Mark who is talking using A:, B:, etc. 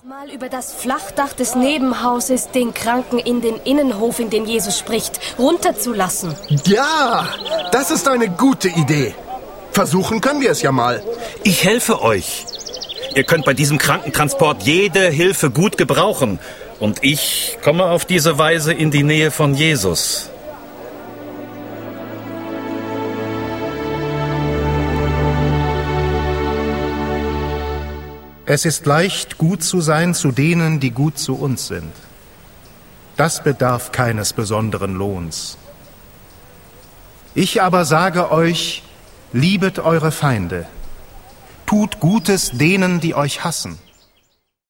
A: Mal über das Flachdach des Nebenhauses den Kranken in den Innenhof, in dem Jesus spricht, runterzulassen.
B: Ja, das ist eine gute Idee. Versuchen können wir es ja mal.
C: Ich helfe euch. Ihr könnt bei diesem Krankentransport jede Hilfe gut gebrauchen. Und ich komme auf diese Weise in die Nähe von Jesus.
D: Es ist leicht, gut zu sein zu denen, die gut zu uns sind. Das bedarf keines besonderen Lohns. Ich aber sage euch, liebet eure Feinde, tut Gutes denen, die euch hassen.